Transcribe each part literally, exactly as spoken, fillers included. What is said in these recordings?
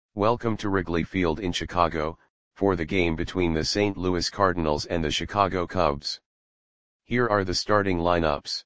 Welcome to Wrigley Field in Chicago, for the game between the Saint Louis Cardinals and the Chicago Cubs. Here are the starting lineups.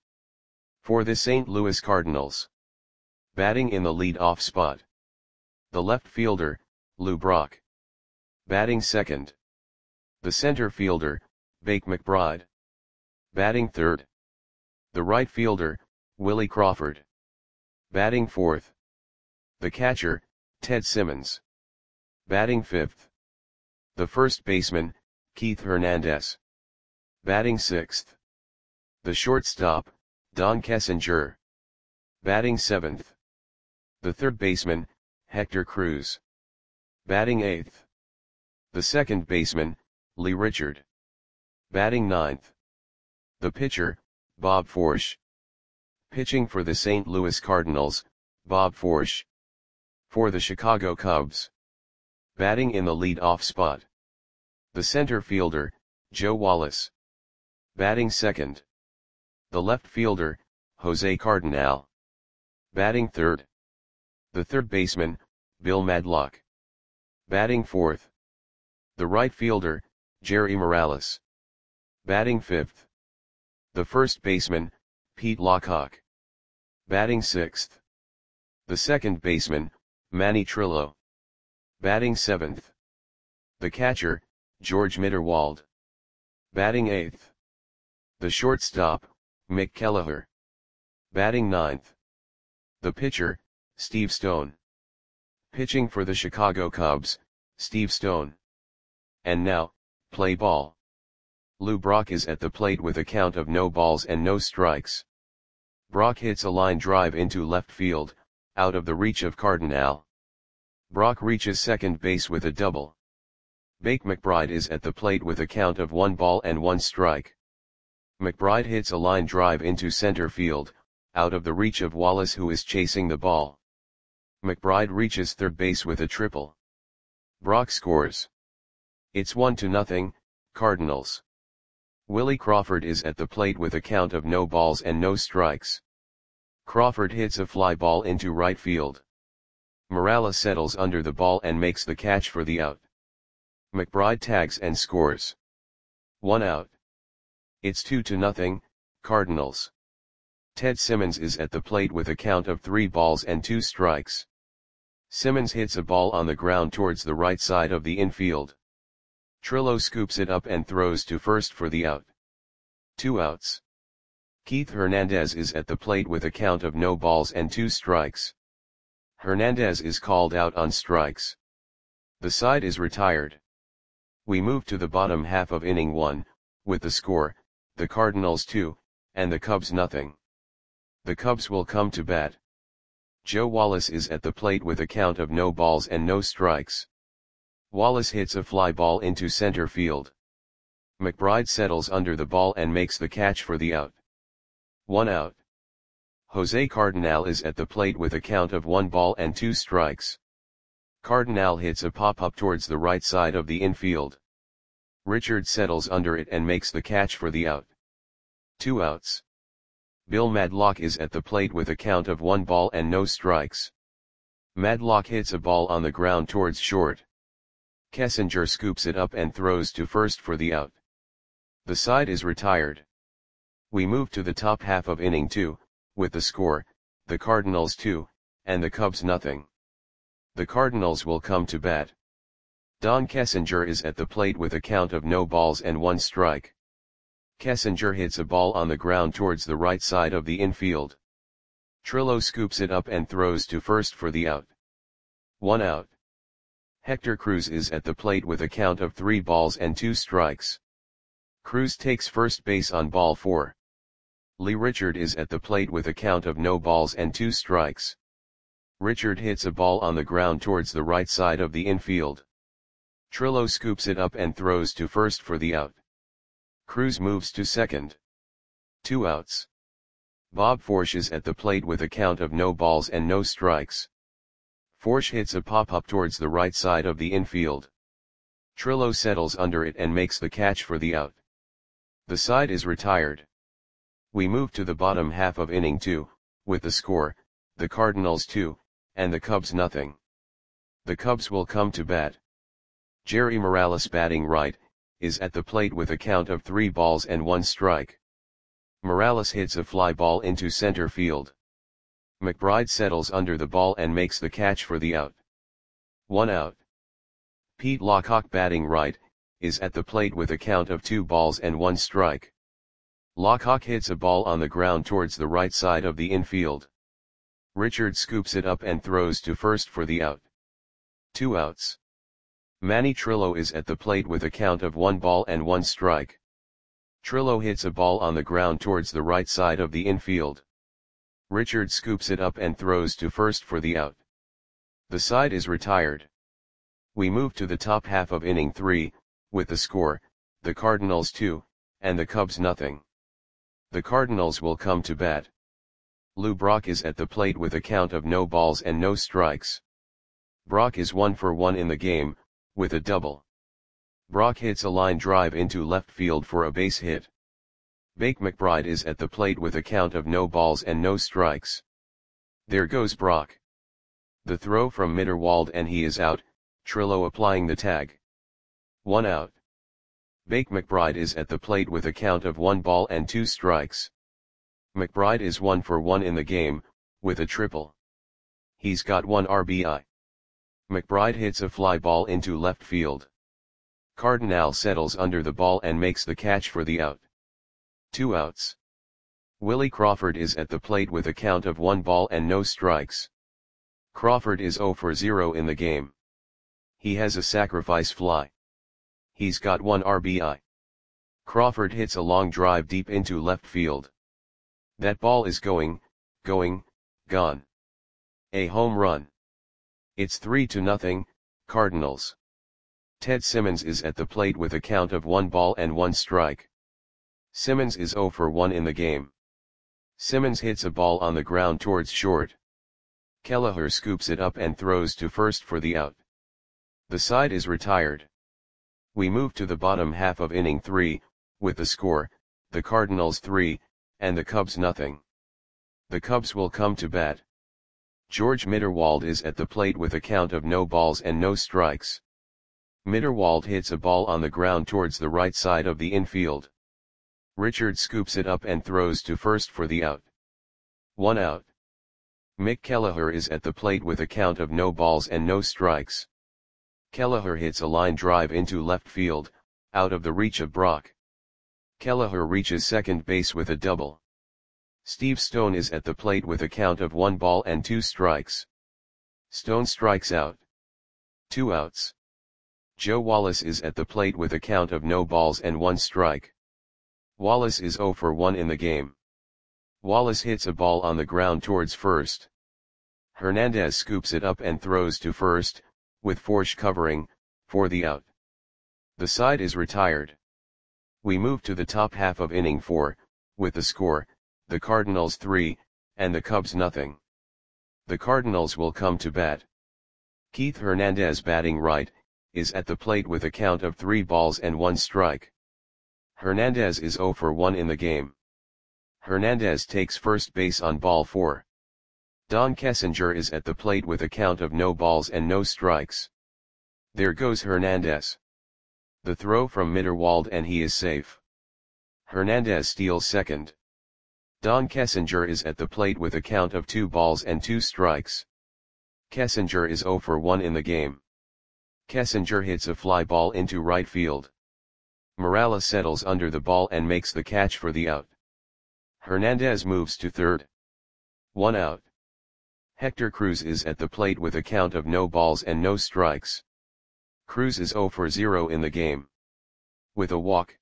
For the Saint Louis Cardinals. Batting in the lead-off spot. The left fielder, Lou Brock. Batting second. The center fielder, Bake McBride. Batting third. The right fielder, Willie Crawford. Batting fourth. The catcher, Ted Simmons. Batting fifth. The first baseman, Keith Hernandez. Batting sixth. The shortstop, Don Kessinger. Batting seventh. The third baseman, Hector Cruz. Batting eighth. The second baseman, Lee Richard. Batting ninth. The pitcher, Bob Forsch. Pitching for the Saint Louis Cardinals, Bob Forsch. For the Chicago Cubs. Batting in the lead-off spot. The center fielder, Joe Wallace. Batting second. The left fielder, Jose Cardinal. Batting third. The third baseman, Bill Madlock. Batting fourth. The right fielder, Jerry Morales. Batting fifth. The first baseman, Pete Lockhart. Batting sixth. The second baseman, Manny Trillo. Batting seventh. The catcher, George Mitterwald. Batting eighth. The shortstop, Mick Kelleher. Batting ninth. The pitcher, Steve Stone. Pitching for the Chicago Cubs, Steve Stone. And now, play ball. Lou Brock is at the plate with a count of no balls and no strikes. Brock hits a line drive into left field, out of the reach of Cardinal. Brock reaches second base with a double. Bake McBride is at the plate with a count of one ball and one strike. McBride hits a line drive into center field, out of the reach of Wallace, who is chasing the ball. McBride reaches third base with a triple. Brock scores. It's one to nothing, Cardinals. Willie Crawford is at the plate with a count of no balls and no strikes. Crawford hits a fly ball into right field. Morales settles under the ball and makes the catch for the out. McBride tags and scores. One out. It's two to nothing, Cardinals. Ted Simmons is at the plate with a count of three balls and two strikes. Simmons hits a ball on the ground towards the right side of the infield. Trillo scoops it up and throws to first for the out. Two outs. Keith Hernandez is at the plate with a count of no balls and two strikes. Hernandez is called out on strikes. The side is retired. We move to the bottom half of inning one, with the score, the Cardinals two, and the Cubs nothing. The Cubs will come to bat. Joe Wallace is at the plate with a count of no balls and no strikes. Wallace hits a fly ball into center field. McBride settles under the ball and makes the catch for the out. One out. Jose Cardinal is at the plate with a count of one ball and two strikes. Cardinal hits a pop-up towards the right side of the infield. Richard settles under it and makes the catch for the out. Two outs. Bill Madlock is at the plate with a count of one ball and no strikes. Madlock hits a ball on the ground towards short. Kessinger scoops it up and throws to first for the out. The side is retired. We move to the top half of inning two, with the score, the Cardinals two, and the Cubs nothing. The Cardinals will come to bat. Don Kessinger is at the plate with a count of no balls and one strike. Kessinger hits a ball on the ground towards the right side of the infield. Trillo scoops it up and throws to first for the out. One out. Hector Cruz is at the plate with a count of three balls and two strikes. Cruz takes first base on ball four. Lee Richard is at the plate with a count of no balls and two strikes. Richard hits a ball on the ground towards the right side of the infield. Trillo scoops it up and throws to first for the out. Cruz moves to second. Two outs. Bob Forsch is at the plate with a count of no balls and no strikes. Forsch hits a pop-up towards the right side of the infield. Trillo settles under it and makes the catch for the out. The side is retired. We move to the bottom half of inning two, with the score, the Cardinals two, and the Cubs nothing. The Cubs will come to bat. Jerry Morales, batting right, is at the plate with a count of three balls and one strike. Morales hits a fly ball into center field. McBride settles under the ball and makes the catch for the out. One out. Pete Lockhart, batting right, is at the plate with a count of two balls and one strike. Lockhart hits a ball on the ground towards the right side of the infield. Richard scoops it up and throws to first for the out. Two outs. Manny Trillo is at the plate with a count of one ball and one strike. Trillo hits a ball on the ground towards the right side of the infield. Richard scoops it up and throws to first for the out. The side is retired. We move to the top half of inning three, with the score, the Cardinals two, and the Cubs nothing. The Cardinals will come to bat. Lou Brock is at the plate with a count of no balls and no strikes. Brock is one for one in the game, with a double. Brock hits a line drive into left field for a base hit. Bake McBride is at the plate with a count of no balls and no strikes. There goes Brock. The throw from Mitterwald and he is out, Trillo applying the tag. One out. Bake McBride is at the plate with a count of one ball and two strikes. McBride is one for one in the game, with a triple. He's got one R B I. McBride hits a fly ball into left field. Cardinal settles under the ball and makes the catch for the out. Two outs. Willie Crawford is at the plate with a count of one ball and no strikes. Crawford is zero for zero in the game. He has a sacrifice fly. He's got one R B I. Crawford hits a long drive deep into left field. That ball is going, going, gone. A home run. It's three to nothing, Cardinals. Ted Simmons is at the plate with a count of one ball and one strike. Simmons is zero for one in the game. Simmons hits a ball on the ground towards short. Kelleher scoops it up and throws to first for the out. The side is retired. We move to the bottom half of inning three, with the score, the Cardinals three, and the Cubs nothing. The Cubs will come to bat. George Mitterwald is at the plate with a count of no balls and no strikes. Mitterwald hits a ball on the ground towards the right side of the infield. Richard scoops it up and throws to first for the out. One out. Mick Kelleher is at the plate with a count of no balls and no strikes. Kelleher hits a line drive into left field, out of the reach of Brock. Kelleher reaches second base with a double. Steve Stone is at the plate with a count of one ball and two strikes. Stone strikes out. Two outs. Joe Wallace is at the plate with a count of no balls and one strike. Wallace is zero for one in the game. Wallace hits a ball on the ground towards first. Hernandez scoops it up and throws to first, with Forsch covering, for the out. The side is retired. We move to the top half of inning four, with the score, the Cardinals three, and the Cubs nothing. The Cardinals will come to bat. Keith Hernandez, batting right, is at the plate with a count of three balls and one strike. Hernandez is zero for one in the game. Hernandez takes first base on ball four. Don Kessinger is at the plate with a count of no balls and no strikes. There goes Hernandez. The throw from Mitterwald and he is safe. Hernandez steals second. Don Kessinger is at the plate with a count of two balls and two strikes. Kessinger is zero for one in the game. Kessinger hits a fly ball into right field. Morales settles under the ball and makes the catch for the out. Hernandez moves to third. One out. Hector Cruz is at the plate with a count of no balls and no strikes. Cruz is zero for zero in the game. With a walk.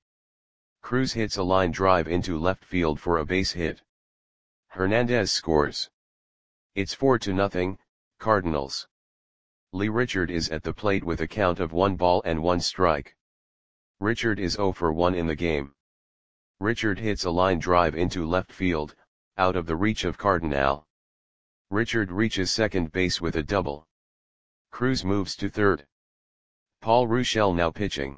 Cruz hits a line drive into left field for a base hit. Hernandez scores. It's four to nothing, Cardinals. Lee Richard is at the plate with a count of one ball and one strike. Richard is zero for one in the game. Richard hits a line drive into left field, out of the reach of Cardinal. Richard reaches second base with a double. Cruz moves to third. Paul Ruschel now pitching.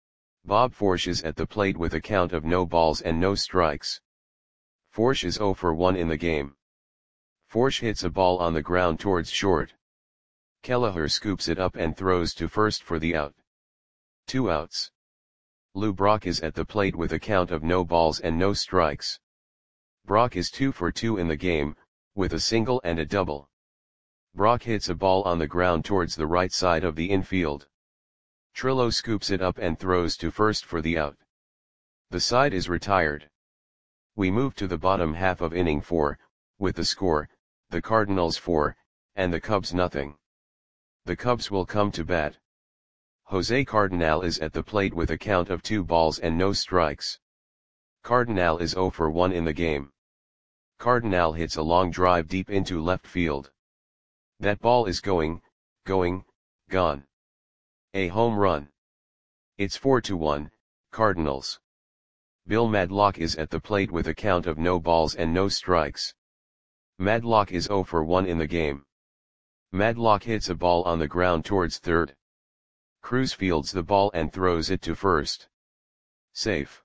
Bob Forsch is at the plate with a count of no balls and no strikes. Forsch is zero for one in the game. Forsch hits a ball on the ground towards short. Kelleher scoops it up and throws to first for the out. Two outs. Lou Brock is at the plate with a count of no balls and no strikes. Brock is two for two in the game, with a single and a double. Brock hits a ball on the ground towards the right side of the infield. Trillo scoops it up and throws to first for the out. The side is retired. We move to the bottom half of inning four, with the score, the Cardinals four, and the Cubs nothing. The Cubs will come to bat. Jose Cardinal is at the plate with a count of two balls and no strikes. Cardinal is zero for one in the game. Cardinal hits a long drive deep into left field. That ball is going, going, gone. A home run. It's four to one, Cardinals. Bill Madlock is at the plate with a count of no balls and no strikes. Madlock is zero for one in the game. Madlock hits a ball on the ground towards third. Cruz fields the ball and throws it to first. Safe.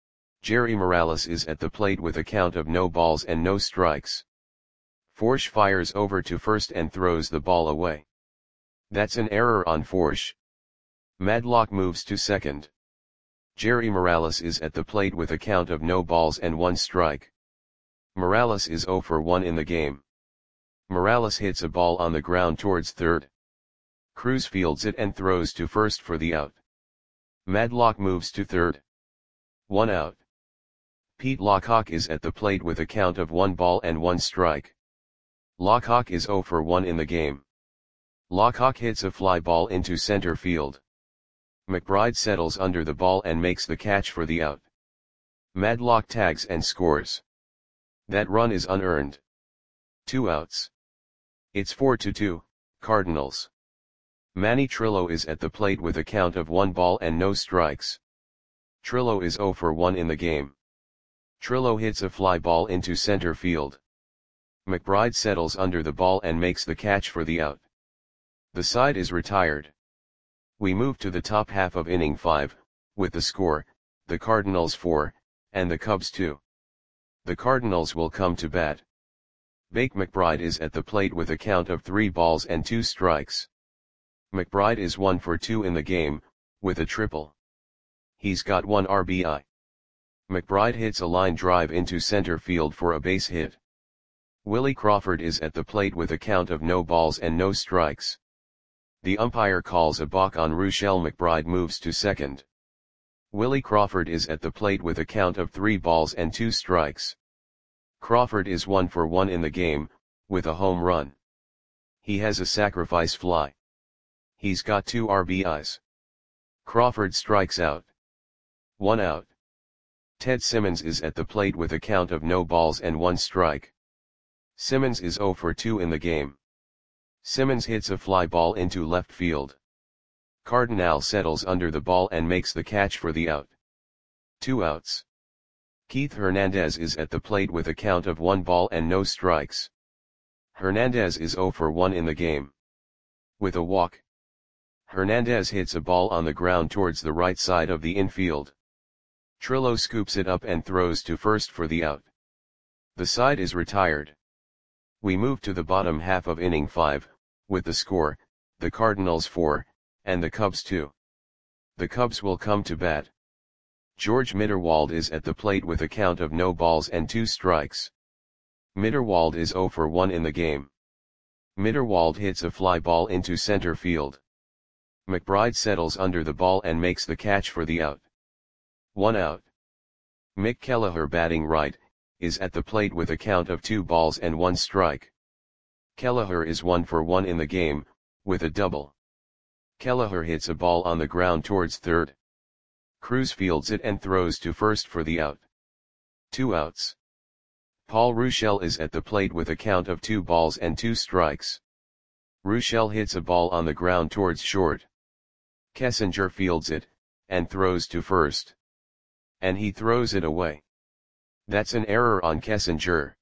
Jerry Morales is at the plate with a count of no balls and no strikes. Forsch fires over to first and throws the ball away. That's an error on Forsch. Madlock moves to second. Jerry Morales is at the plate with a count of no balls and one strike. Morales is zero for one in the game. Morales hits a ball on the ground towards third. Cruz fields it and throws to first for the out. Madlock moves to third. One out. Pete Lockhawk is at the plate with a count of one ball and one strike. Lockhawk is zero for one in the game. Lockhawk hits a fly ball into center field. McBride settles under the ball and makes the catch for the out. Madlock tags and scores. That run is unearned. Two outs. It's four to two, Cardinals. Manny Trillo is at the plate with a count of one ball and no strikes. Trillo is zero for one in the game. Trillo hits a fly ball into center field. McBride settles under the ball and makes the catch for the out. The side is retired. We move to the top half of inning five, with the score, the Cardinals four, and the Cubs two. The Cardinals will come to bat. Bake McBride is at the plate with a count of three balls and two strikes. McBride is one for two in the game, with a triple. He's got one R B I. McBride hits a line drive into center field for a base hit. Willie Crawford is at the plate with a count of no balls and no strikes. The umpire calls a balk on Ruchell. McBride moves to second. Willie Crawford is at the plate with a count of three balls and two strikes. Crawford is one for one in the game, with a home run. He has a sacrifice fly. He's got two R B Is. Crawford strikes out. One out. Ted Simmons is at the plate with a count of no balls and one strike. Simmons is zero for two in the game. Simmons hits a fly ball into left field. Cardinal settles under the ball and makes the catch for the out. Two outs. Keith Hernandez is at the plate with a count of one ball and no strikes. Hernandez is zero for one in the game. With a walk. Hernandez hits a ball on the ground towards the right side of the infield. Trillo scoops it up and throws to first for the out. The side is retired. We move to the bottom half of inning five, with the score, the Cardinals four, and the Cubs two. The Cubs will come to bat. George Mitterwald is at the plate with a count of no balls and two strikes. Mitterwald is zero for one in the game. Mitterwald hits a fly ball into center field. McBride settles under the ball and makes the catch for the out. One out. Mick Kelleher, batting right, is at the plate with a count of two balls and one strike. Kelleher is one for one in the game, with a double. Kelleher hits a ball on the ground towards third. Cruz fields it and throws to first for the out. Two outs. Paul Ruchell is at the plate with a count of two balls and two strikes. Ruchell hits a ball on the ground towards short. Kessinger fields it, and throws to first. And he throws it away. That's an error on Kessinger.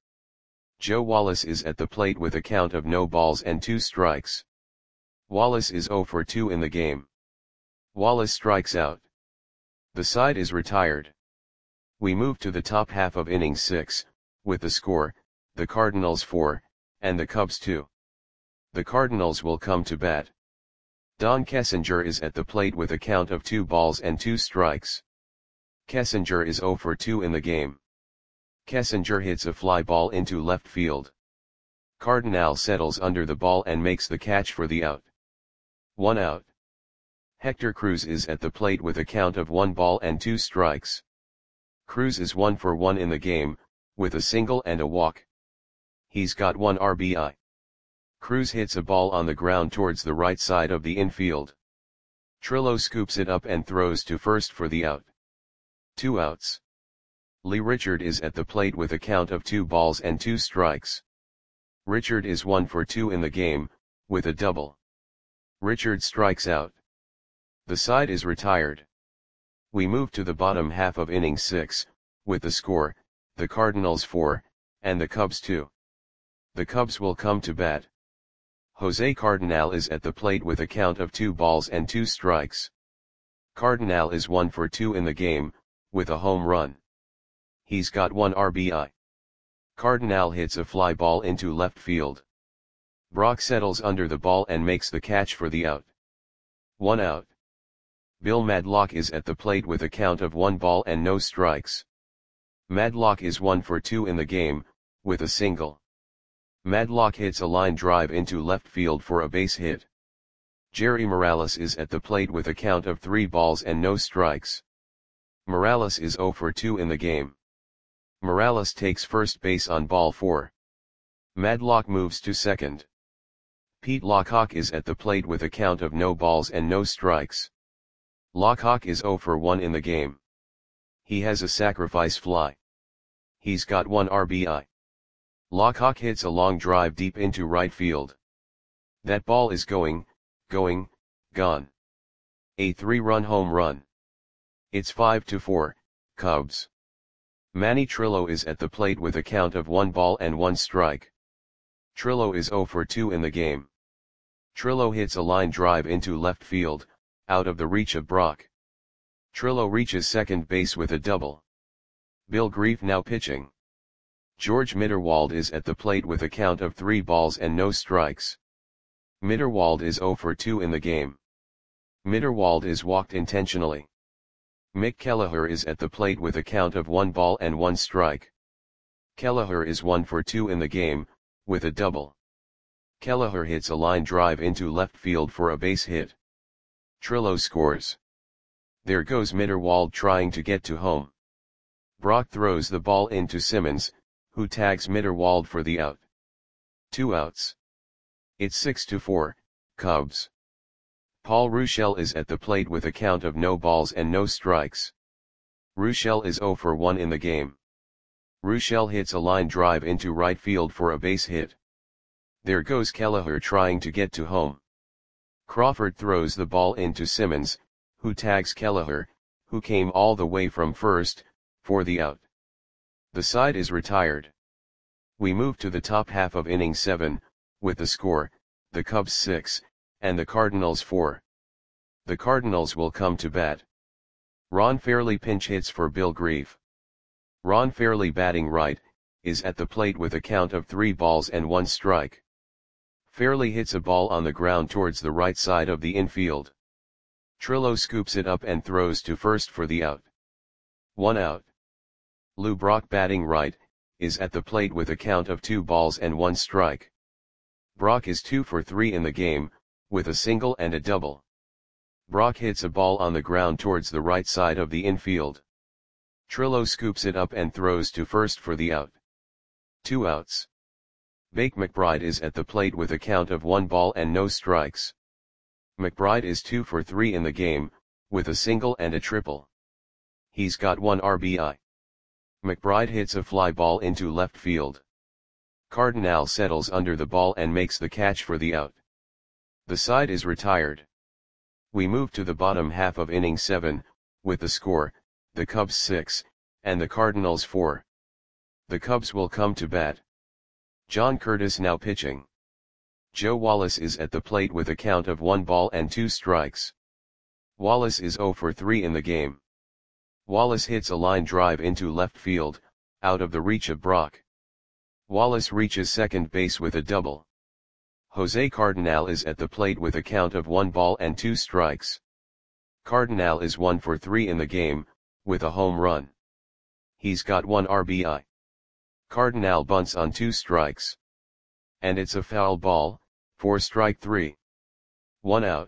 Joe Wallace is at the plate with a count of no balls and two strikes. Wallace is zero for two in the game. Wallace strikes out. The side is retired. We move to the top half of inning six, with the score, the Cardinals four, and the Cubs two. The Cardinals will come to bat. Don Kessinger is at the plate with a count of two balls and two strikes. Kessinger is zero for two in the game. Kessinger hits a fly ball into left field. Cardinal settles under the ball and makes the catch for the out. One out. Hector Cruz is at the plate with a count of one ball and two strikes. Cruz is one for one in the game, with a single and a walk. He's got one R B I. Cruz hits a ball on the ground towards the right side of the infield. Trillo scoops it up and throws to first for the out. Two outs. Lee Richard is at the plate with a count of two balls and two strikes. Richard is one for two in the game, with a double. Richard strikes out. The side is retired. We move to the bottom half of inning six, with the score, the Cardinals four, and the Cubs two. The Cubs will come to bat. Jose Cardinal is at the plate with a count of two balls and two strikes. Cardinal is one for two in the game, with a home run. He's got one R B I. Cardinal hits a fly ball into left field. Brock settles under the ball and makes the catch for the out. One out. Bill Madlock is at the plate with a count of one ball and no strikes. Madlock is one for two in the game, with a single. Madlock hits a line drive into left field for a base hit. Jerry Morales is at the plate with a count of three balls and no strikes. Morales is zero for two in the game. Morales takes first base on ball four. Madlock moves to second. Pete Lockhawk is at the plate with a count of no balls and no strikes. Lockhawk is zero for one in the game. He has a sacrifice fly. He's got one R B I. Lockhawk hits a long drive deep into right field. That ball is going, going, gone. A three-run home run. It's five to four, Cubs. Manny Trillo is at the plate with a count of one ball and one strike. Trillo is zero for two in the game. Trillo hits a line drive into left field, out of the reach of Brock. Trillo reaches second base with a double. Bill Grief now pitching. George Mitterwald is at the plate with a count of three balls and no strikes. Mitterwald is zero for two in the game. Mitterwald is walked intentionally. Mick Kelleher is at the plate with a count of one ball and one strike. Kelleher is one for two in the game, with a double. Kelleher hits a line drive into left field for a base hit. Trillo scores. There goes Mitterwald trying to get to home. Brock throws the ball into Simmons, who tags Mitterwald for the out. Two outs. It's six to four, Cubs. Paul Ruschel is at the plate with a count of no balls and no strikes. Ruschel is zero for one in the game. Ruschel hits a line drive into right field for a base hit. There goes Kelleher trying to get to home. Crawford throws the ball into Simmons, who tags Kelleher, who came all the way from first, for the out. The side is retired. We move to the top half of inning seven, with the score, the Cubs six, and the Cardinals four. The Cardinals will come to bat. Ron Fairly pinch hits for Bill Grief. Ron Fairly, batting right, is at the plate with a count of three balls and one strike. Fairly hits a ball on the ground towards the right side of the infield. Trillo scoops it up and throws to first for the out. One out. Lou Brock, batting right, is at the plate with a count of two balls and one strike. Brock is two for three in the game, with a single and a double. Brock hits a ball on the ground towards the right side of the infield. Trillo scoops it up and throws to first for the out. Two outs. Bake McBride is at the plate with a count of one ball and no strikes. McBride is two for three in the game, with a single and a triple. He's got one R B I. McBride hits a fly ball into left field. Cardinal settles under the ball and makes the catch for the out. The side is retired. We move to the bottom half of inning seven, with the score, the Cubs six, and the Cardinals four. The Cubs will come to bat. John Curtis now pitching. Joe Wallace is at the plate with a count of one ball and two strikes. Wallace is zero for three in the game. Wallace hits a line drive into left field, out of the reach of Brock. Wallace reaches second base with a double. Jose Cardinal is at the plate with a count of one ball and two strikes. Cardinal is one for three in the game, with a home run. He's got one R B I. Cardinal bunts on two strikes. And it's a foul ball, for strike three. One out.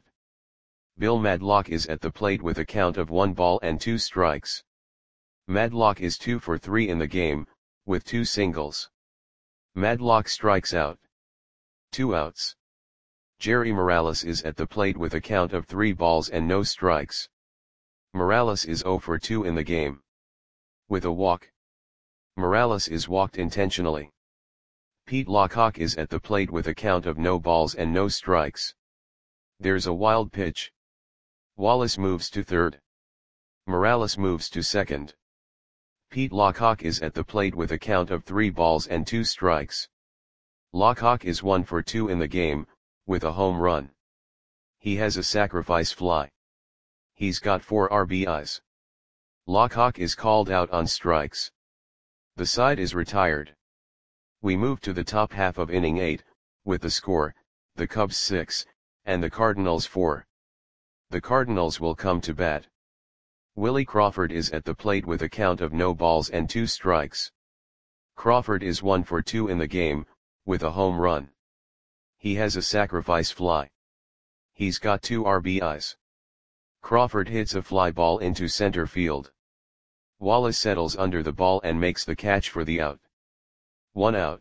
Bill Madlock is at the plate with a count of one ball and two strikes. Madlock is two for three in the game, with two singles. Madlock strikes out. Two outs. Jerry Morales is at the plate with a count of three balls and no strikes. Morales is zero for two in the game. With a walk. Morales is walked intentionally. Pete Lockhawk is at the plate with a count of no balls and no strikes. There's a wild pitch. Wallace moves to third. Morales moves to second. Pete Lockhawk is at the plate with a count of three balls and two strikes. Lockhawk is one for two in the game, with a home run. He has a sacrifice fly. He's got four R B Is. Lockhawk is called out on strikes. The side is retired. We move to the top half of inning eight, with the score, the Cubs six, and the Cardinals four. The Cardinals will come to bat. Willie Crawford is at the plate with a count of no balls and two strikes. Crawford is one for two in the game, with a home run. He has a sacrifice fly. He's got two R B Is. Crawford hits a fly ball into center field. Wallace settles under the ball and makes the catch for the out. One out.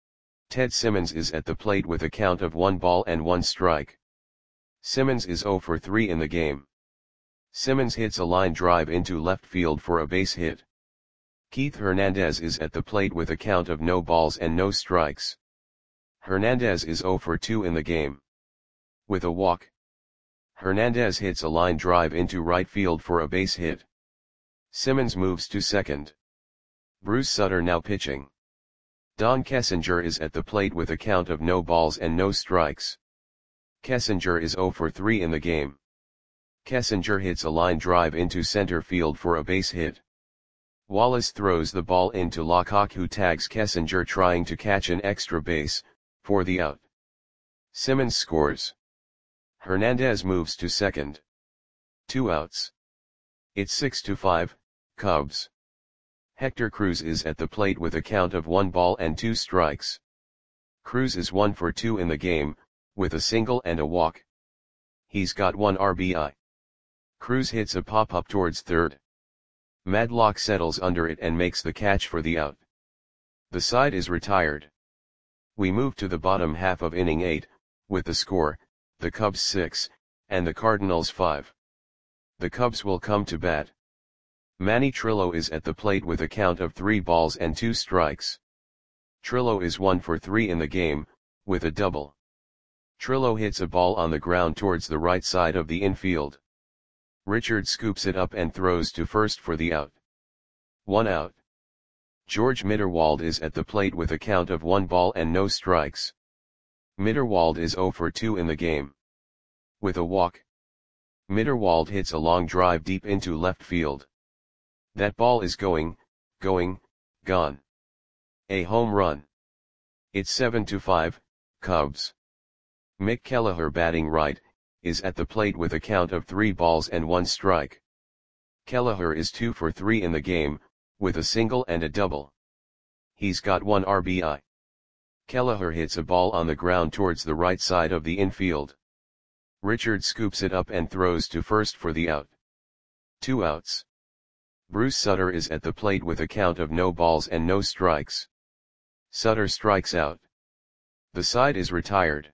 Ted Simmons is at the plate with a count of one ball and one strike. Simmons is zero for three in the game. Simmons hits a line drive into left field for a base hit. Keith Hernandez is at the plate with a count of no balls and no strikes. Hernandez is zero for two in the game. With a walk. Hernandez hits a line drive into right field for a base hit. Simmons moves to second. Bruce Sutter now pitching. Don Kessinger is at the plate with a count of no balls and no strikes. Kessinger is zero for three in the game. Kessinger hits a line drive into center field for a base hit. Wallace throws the ball into Lockhawk, who tags Kessinger trying to catch an extra base, for the out. Simmons scores. Hernandez moves to second. Two outs. It's six to five, Cubs. Hector Cruz is at the plate with a count of one ball and two strikes. Cruz is one for two in the game, with a single and a walk. He's got one R B I. Cruz hits a pop-up towards third. Madlock settles under it and makes the catch for the out. The side is retired. We move to the bottom half of inning eight, with the score, the Cubs six, and the Cardinals five. The Cubs will come to bat. Manny Trillo is at the plate with a count of three balls and two strikes. Trillo is one for three in the game, with a double. Trillo hits a ball on the ground towards the right side of the infield. Richard scoops it up and throws to first for the out. One out. George Mitterwald is at the plate with a count of one ball and no strikes. Mitterwald is zero for two in the game. With a walk. Mitterwald hits a long drive deep into left field. That ball is going, going, gone. A home run. It's seven to five, Cubs. Mick Kelleher, batting right, is at the plate with a count of three balls and one strike. Kelleher is two for three in the game, with a single and a double. He's got one R B I. Kelleher hits a ball on the ground towards the right side of the infield. Richard scoops it up and throws to first for the out. Two outs. Bruce Sutter is at the plate with a count of no balls and no strikes. Sutter strikes out. The side is retired.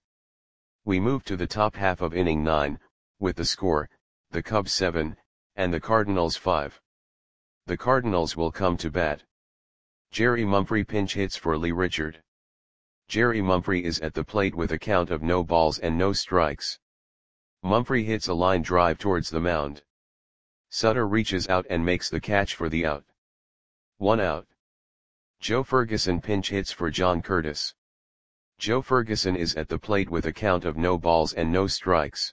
We move to the top half of inning nine, with the score, the Cubs seven, and the Cardinals five. The Cardinals will come to bat. Jerry Mumphrey pinch hits for Lee Richard. Jerry Mumphrey is at the plate with a count of no balls and no strikes. Mumphrey hits a line drive towards the mound. Sutter reaches out and makes the catch for the out. One out. Joe Ferguson pinch hits for John Curtis. Joe Ferguson is at the plate with a count of no balls and no strikes.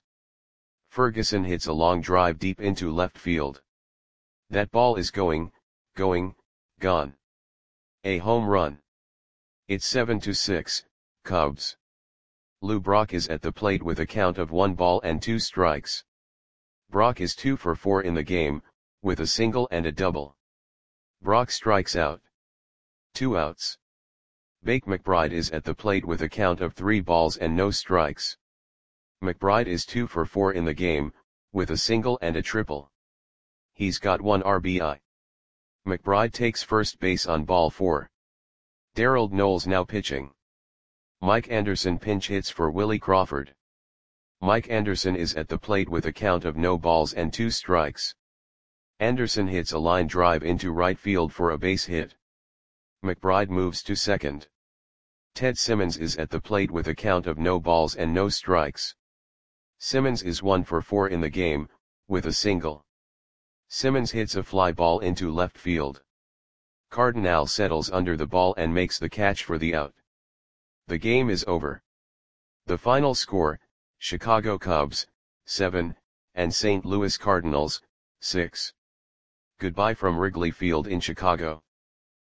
Ferguson hits a long drive deep into left field. That ball is going, going, gone. A home run. It's seven to six, Cubs. Lou Brock is at the plate with a count of one ball and two strikes. Brock is two for four in the game, with a single and a double. Brock strikes out. Two outs. Bake McBride is at the plate with a count of three balls and no strikes. McBride is two for four in the game, with a single and a triple. He's got one R B I. McBride takes first base on ball four. Darrell Knowles now pitching. Mike Anderson pinch hits for Willie Crawford. Mike Anderson is at the plate with a count of no balls and two strikes. Anderson hits a line drive into right field for a base hit. McBride moves to second. Ted Simmons is at the plate with a count of no balls and no strikes. Simmons is one for four in the game, with a single. Simmons hits a fly ball into left field. Cardinal settles under the ball and makes the catch for the out. The game is over. The final score, Chicago Cubs, seven, and Saint Louis Cardinals, six. Goodbye from Wrigley Field in Chicago.